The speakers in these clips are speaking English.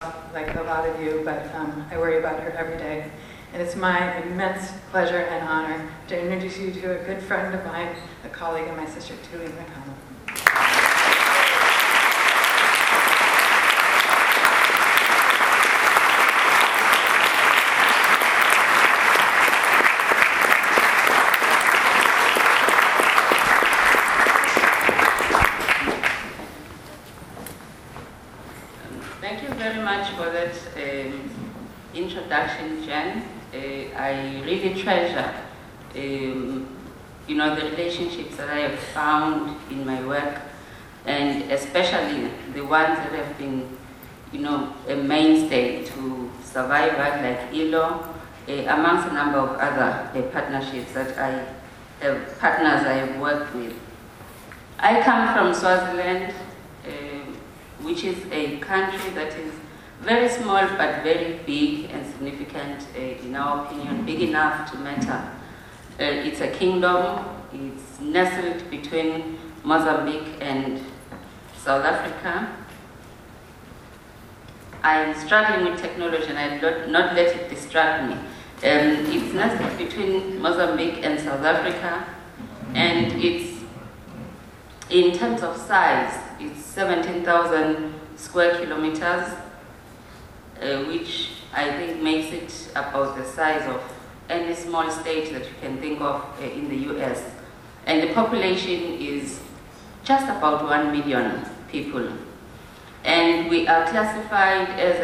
like a lot of you, but I worry about her every day. And it's my immense pleasure and honor to introduce you to a good friend of mine, a colleague of my sister, Tuli McConnell. Thank you very much for that introduction, Jen. I really treasure, the relationships that I have found in my work, and especially the ones that have been, a mainstay to Survivor, like ILO, amongst a number of other partnerships that partners I have worked with. I come from Swaziland, which is a country that is very small but very big and significant, in our opinion, big enough to matter. It's a kingdom. It's nestled between Mozambique and South Africa. I'm struggling with technology and I'll not let it distract me. It's nestled between Mozambique and South Africa, and it's, in terms of size, it's 17,000 square kilometers, which I think makes it about the size of any small state that you can think of in the US. And the population is just about 1 million people. And we are classified as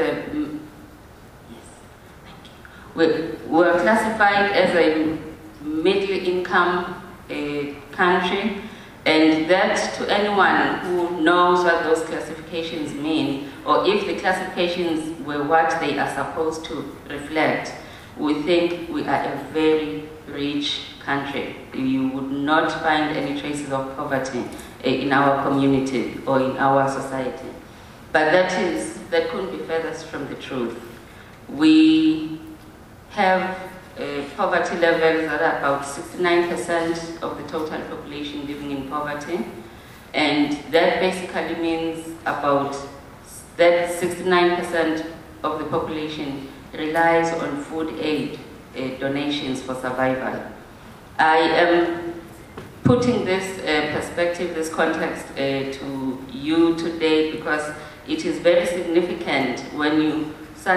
we're classified as a middle-income country. And that, to anyone who knows what those classifications mean, or if the classifications were what they are supposed to reflect, we think we are a very rich country. You would not find any traces of poverty in our community or in our society. But that couldn't be further from the truth. We have poverty levels that are about 69% of the total population living in poverty. And that basically means about that 69% of the population relies on food aid donations for survival. I am putting this perspective, this context to you today because it is very significant when you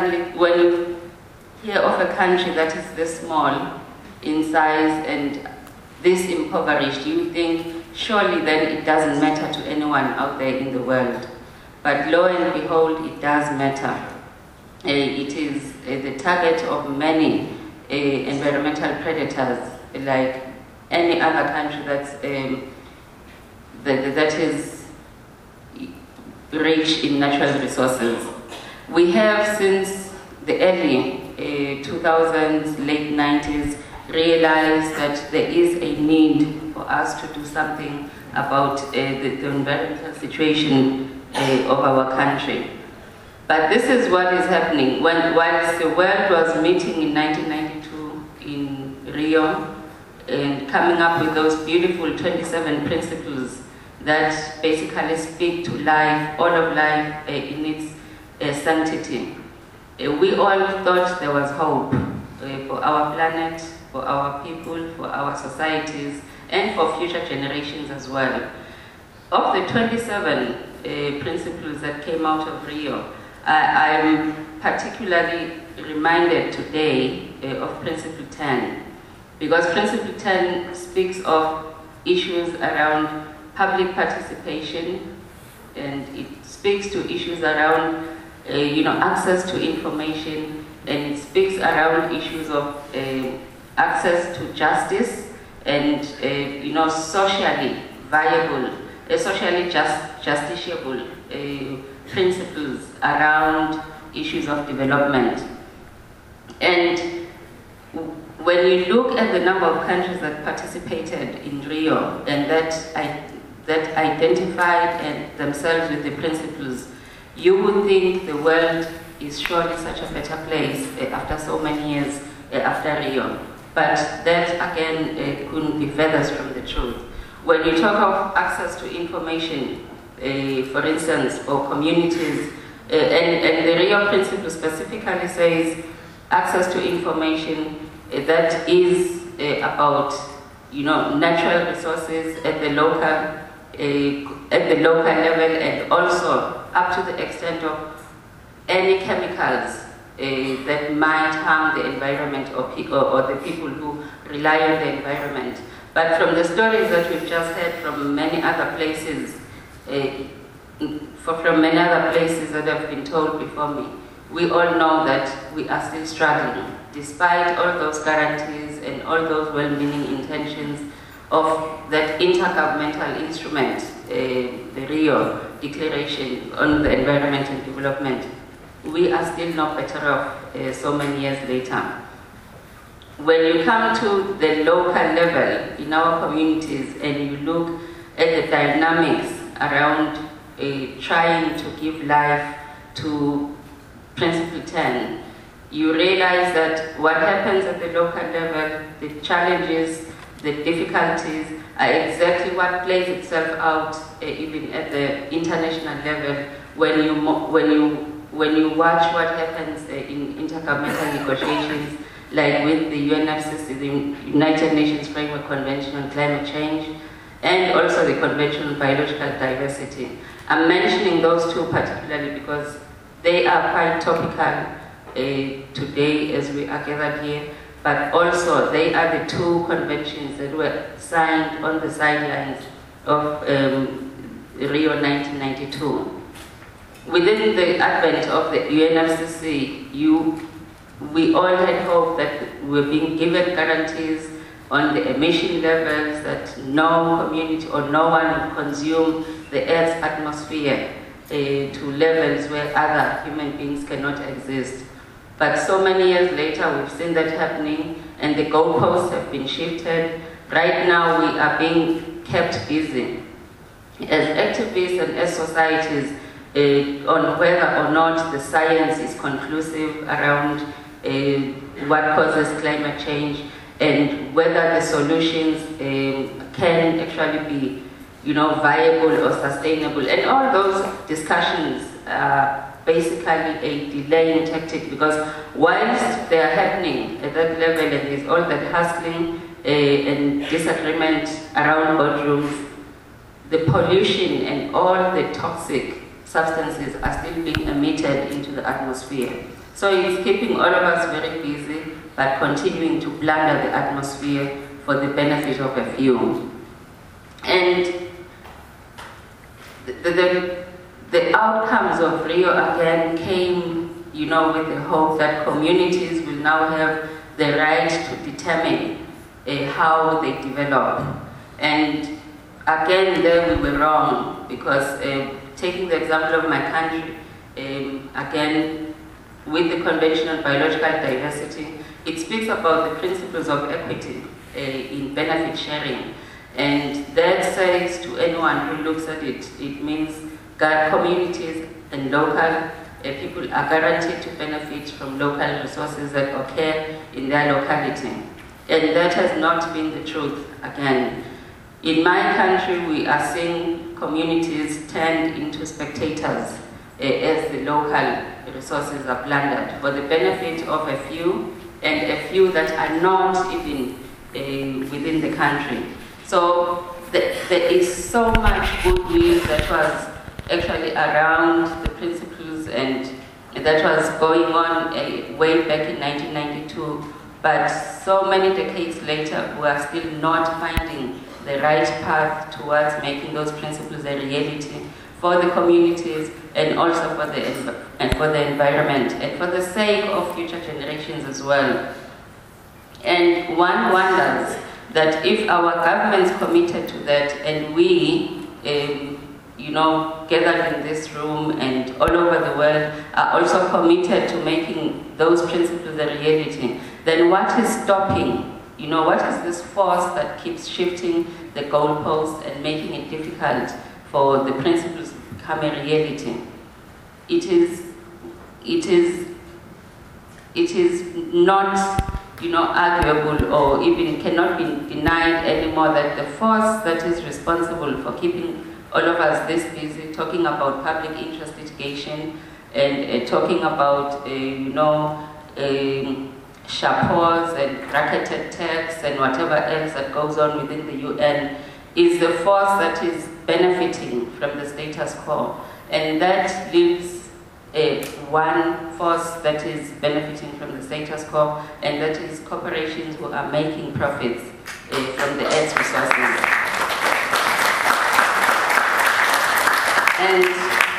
hear of a country that is this small in size and this impoverished. You think, surely then it doesn't matter to anyone out there in the world. But lo and behold, it does matter. It is the target of many environmental predators, like any other country that is rich in natural resources. We have, since the early 2000s, late 90s, realized that there is a need for us to do something about the environmental situation of our country. But this is what is happening. Whilst the world was meeting in 1992 in Rio and coming up with those beautiful 27 principles that basically speak to life, all of life in its sanctity, we all thought there was hope for our planet, for our people, for our societies, and for future generations as well. Of the 27 principles that came out of Rio, I'm particularly reminded today of Principle 10, because Principle 10 speaks of issues around public participation, and it speaks to issues around access to information, and it speaks around issues of access to justice and socially viable, socially justiciable principles around issues of development. And when you look at the number of countries that participated in Rio and that identified themselves with the principles, you would think the world is surely such a better place after so many years after Rio. But that, again, couldn't be furthest from the truth. When you talk of access to information, for instance, for communities And the Rio Principle specifically says access to information that is about, natural resources at the local level, and also up to the extent of any chemicals that might harm the environment or the people who rely on the environment. But from the stories that we've just heard from many other places, that have been told before me, we all know that we are still struggling, despite all those guarantees and all those well-meaning intentions of that intergovernmental instrument, the Rio Declaration on the Environment and Development. We are still not better off so many years later. When you come to the local level in our communities and you look at the dynamics around trying to give life to Principle 10, you realize that what happens at the local level, the challenges, the difficulties, are exactly what plays itself out even at the international level when you watch what happens in intergovernmental negotiations, like with the UNFCCC, the United Nations Framework Convention on Climate Change, and also the Convention on Biological Diversity. I'm mentioning those two particularly because they are quite topical today as we are gathered here, but also they are the two conventions that were signed on the sidelines of Rio 1992. Within the advent of the UNFCCC, we all had hope that we were being given guarantees on the emission levels, that no community or no one would consume the Earth's atmosphere to levels where other human beings cannot exist. But so many years later, we've seen that happening, and the goalposts have been shifted. Right now, we are being kept busy as activists and as societies on whether or not the science is conclusive around what causes climate change, and whether the solutions can actually be, viable or sustainable. And all those discussions are basically a delaying tactic, because whilst they are happening at that level and there's all that hustling and disagreement around boardrooms, the pollution and all the toxic substances are still being emitted into the atmosphere. So it's keeping all of us very busy, but continuing to plunder the atmosphere for the benefit of a few. And the outcomes of Rio again came, with the hope that communities will now have the right to determine how they develop. And again, there we were wrong, because taking the example of my country, again, with the Convention on Biological Diversity, it speaks about the principles of equity in benefit sharing. And that says to anyone who looks at it, it means that communities and local people are guaranteed to benefit from local resources that occur in their locality. And that has not been the truth again. In my country, we are seeing communities turned into spectators as the local resources are plundered for the benefit of a few, and a few that are not even within the country. So there is so much goodwill that was actually around the principles, and that was going on way back in 1992. But so many decades later, we are still not finding the right path towards making those principles a reality for the communities, and also for the environment, and for the sake of future generations as well. And one wonders that if our governments committed to that, and we, gathered in this room and all over the world are also committed to making those principles a reality, then what is stopping? What is this force that keeps shifting the goalpost and making it difficult for the principles to become a reality? It is not, arguable, or even cannot be denied anymore, that the force that is responsible for keeping all of us this busy talking about public interest litigation and talking about, chapeaux and bracketed texts and whatever else that goes on within the UN is the force that is benefiting from the status quo. And that leaves one force that is benefiting from the status quo, and that is corporations who are making profits from the earth's resources. And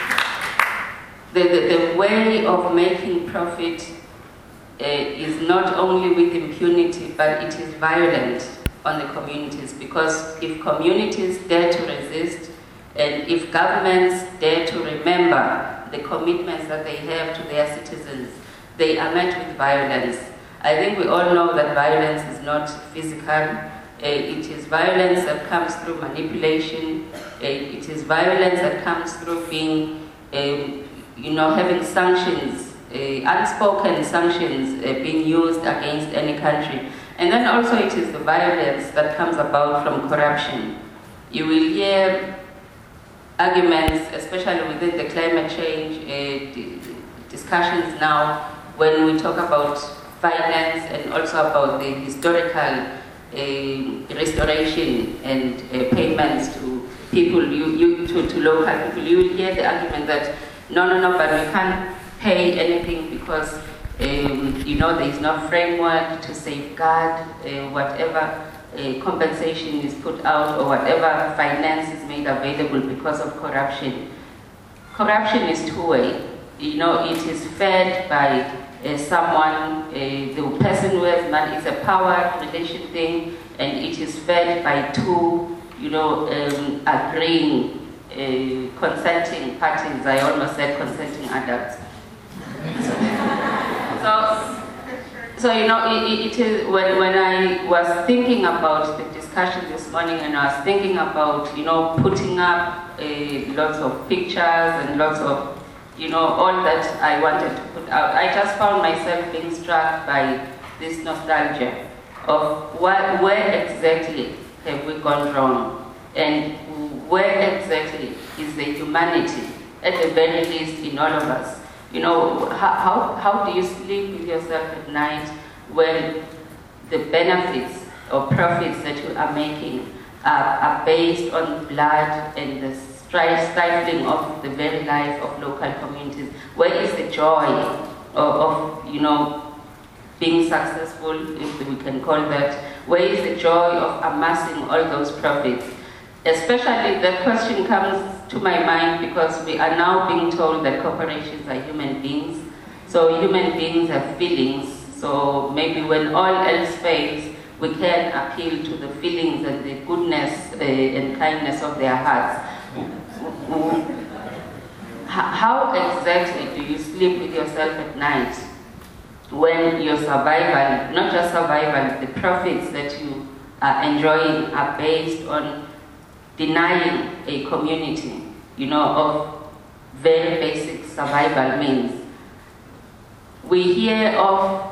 the way of making profit is not only with impunity, but it is violent on the communities, because if communities dare to resist, and if governments dare to remember the commitments that they have to their citizens, they are met with violence. I think we all know that violence is not physical. It is violence that comes through manipulation. It is violence that comes through being, having sanctions, unspoken sanctions being used against any country. And then also it is the violence that comes about from corruption. You will hear arguments, especially within the climate change discussions now, when we talk about finance and also about the historical restoration and payments to people, to local people. You will hear the argument that no, but we can't pay anything because there is no framework to safeguard whatever compensation is put out or whatever finance is made available because of corruption. Corruption is two-way. It is fed by someone, the person who has money. It's a power relation thing, and it is fed by two, agreeing, consenting parties. I almost said consenting adults. So it is, when I was thinking about the discussion this morning, and I was thinking about, putting up lots of pictures and lots of, all that I wanted to put out, I just found myself being struck by this nostalgia of where exactly have we gone wrong, and where exactly is the humanity, at the very least, in all of us. How do you sleep with yourself at night when the benefits or profits that you are making are based on blood and the stifling of the very life of local communities? Where is the joy of being successful, if we can call that? Where is the joy of amassing all those profits? Especially, the question comes to my mind because we are now being told that corporations are human beings. So human beings have feelings. So maybe when all else fails, we can appeal to the feelings and the goodness and kindness of their hearts. How exactly do you sleep with yourself at night when your survival, not just survival, the profits that you are enjoying are based on denying a community, of very basic survival means? We hear of,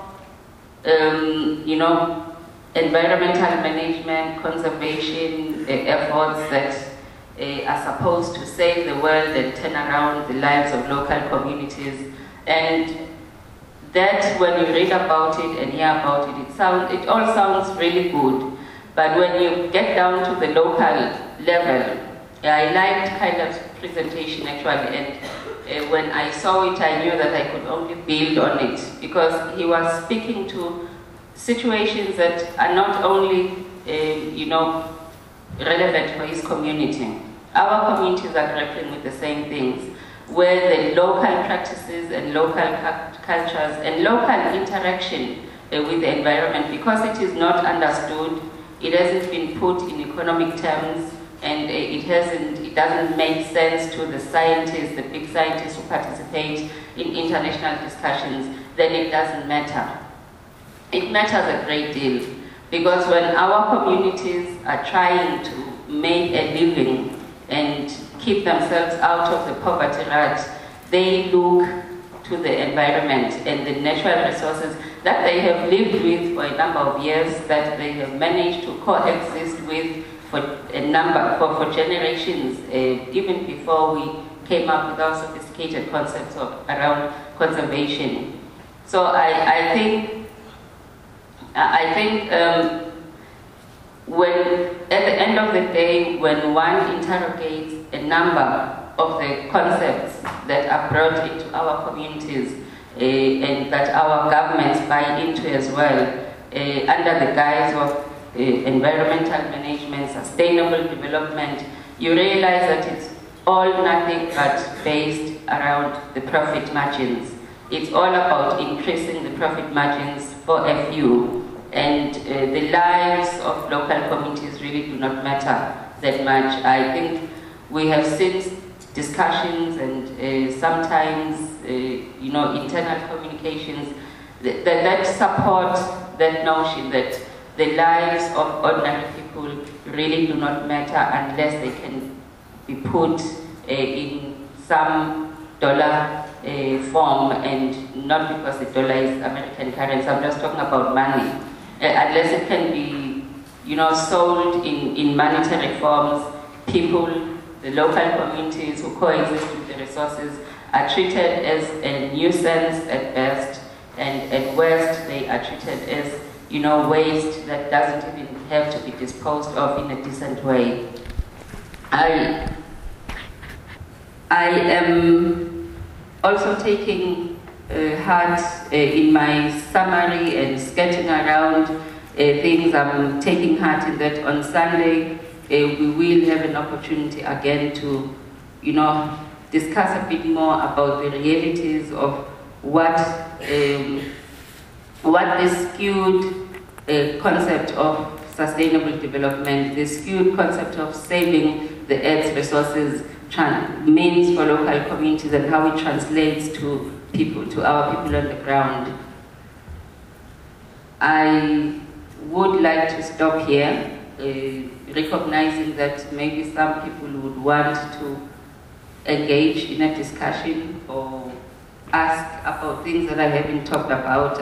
environmental management, conservation efforts that are supposed to save the world and turn around the lives of local communities. And that, when you read about it and hear about it, it all sounds really good. But when you get down to the local level, I liked Kyla's presentation actually, and when I saw it, I knew that I could only build on it, because he was speaking to situations that are not only, relevant for his community. Our communities are grappling with the same things, where the local practices and local cultures and local interaction with the environment, because it is not understood, it hasn't been put in economic terms, and it doesn't make sense to the scientists, the big scientists who participate in international discussions, then it doesn't matter. It matters a great deal, because when our communities are trying to make a living and keep themselves out of the poverty rut, they look to the environment and the natural resources that they have lived with for a number of years, that they have managed to coexist with for generations, even before we came up with our sophisticated concepts around conservation. So I think when at the end of the day, when one interrogates a number of the concepts that are brought into our communities and that our governments buy into as well, under the guise of environmental management, sustainable development, you realize that it's all nothing but based around the profit margins. It's all about increasing the profit margins for a few, and the lives of local communities really do not matter that much. I think we have seen discussions and sometimes, internal communications that support that notion that the lives of ordinary people really do not matter unless they can be put in some dollar form, and not because the dollar is American currency. I'm just talking about money. Unless it can be, sold in monetary forms, people, the local communities who coexist with the resources are treated as a nuisance at best, and at worst they are treated as, waste that doesn't even have to be disposed of in a decent way. I am also taking heart in my summary and sketching around things. I'm taking heart in that on Sunday we will have an opportunity again to, discuss a bit more about the realities of what the skewed concept of sustainable development, the skewed concept of saving the Earth's resources means for local communities, and how it translates to people, to our people on the ground. I would like to stop here, recognizing that maybe some people would want to engage in a discussion or ask about things that I haven't talked about.